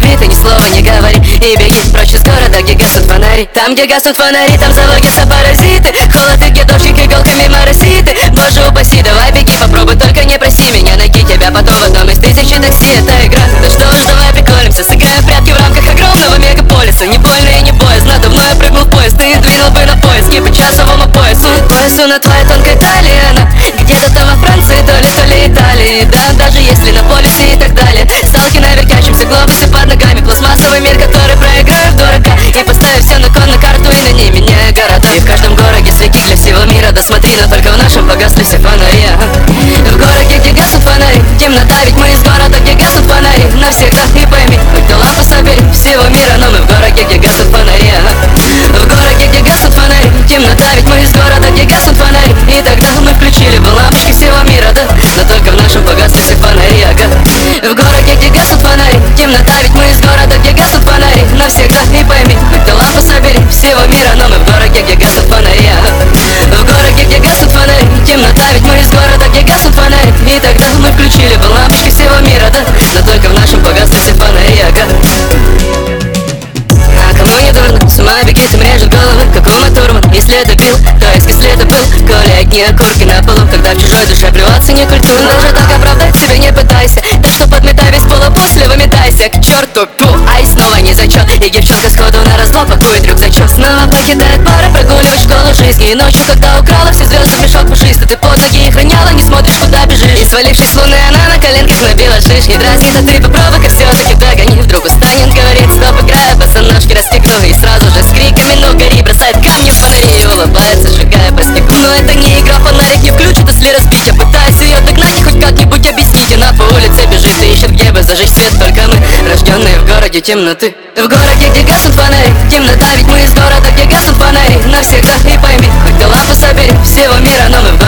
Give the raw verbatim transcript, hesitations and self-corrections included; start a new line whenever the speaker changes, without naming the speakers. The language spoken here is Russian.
любви ты ни слова не говори. И беги прочь из города, где гаснут фонари. Там, где гаснут фонари, там заводятся паразиты. Холод и где дождик иголками мороситы. Боже упаси, давай беги, попробуй, только не проси меня найти тебя потом в одном из тысячи такси. Это игра, да что ж, давай приколимся, сыграем в прятки в рамках огромного мегаполиса. Не больно и не боязно, давно я прыгнул в поезд, ты двинул бы на поиски по часовому поясу. Поясу на твоей тонкой талии, она где-то там во Франции, то ли, то ли Италии. Да, даже если на полюсе и так далее. Сталки на вертящемся глобусе под ногами. Пластмассовый мир, который проиграю дорого. И поставив все на кон, на карту и на ней меняя города. И в каждом городе свети для всего мира. Да смотри, но только в нашем погасли все фонари. В городе, где гаснут фонари, темнота, ведь мы из города, где гаснут фонари. Навсегда и пойми, хоть ты лампу собери всего мира, но мы в городе, где гаснут фонари. В городе, где гаснут фонари, темнота, ведь мы из города, где гаснут фонари. И тогда мы включили бы лампочки всего мира, да, но только в нашем погасли все фонари, ага. В городе, где гаснут фонари, темнота, ведь мы из города, где гаснут фонари. Навсегда и пойми, хоть ты лампу собери всего мира, но мы в городе, где гаснут фонари, ага. В городе, где гаснут фонари, темнота, ведь мы из города, где гаснут фонари. И тогда мы включили бы лампочки всего мира, да, но только в нашем погасли все фонари, ага. А кому не дурно, с ума бегит, им режет головы, как ума Турман. Если это пил, то есть если это был Коля, огни, окурки на полу, тогда в чужой душе плеваться не культурно. Даже так оправдать себя не пытайся, так что подметай весь пол, а после выметайся к черту, фу, ай, снова не зачет. И девчонка сходу на раздол пакует рюкзачок. Снова покидает пара, прогуливать школу жизни. И ночью, когда украла все звезды в мешок пушистый, ты под ноги их роняла, не смотришь, куда бежишь. И свалившись с луны, она на коленках набила шиш. Не дразнит, а ты попробуй-ка все-таки догони. Вдруг устанет, говорит, стоп, играя босоножки, расстегну. И сразу же с криками, ну гори, бросает камни в фонари и улыбается, сжигая по снегу. Но это не игра, фонарик не включит, если разбить. Я пытаюсь ее догнать и хоть как-нибудь объяснить. Она по улице бежит и ищет, где бы зажечь свет. Только мы, рожденные в городе темноты. В городе, где гаснут фонари, темнота, ведь мы из города, где гаснут фонари. Навсегда и пойми, хоть ты лампу собери всего мира, но мы в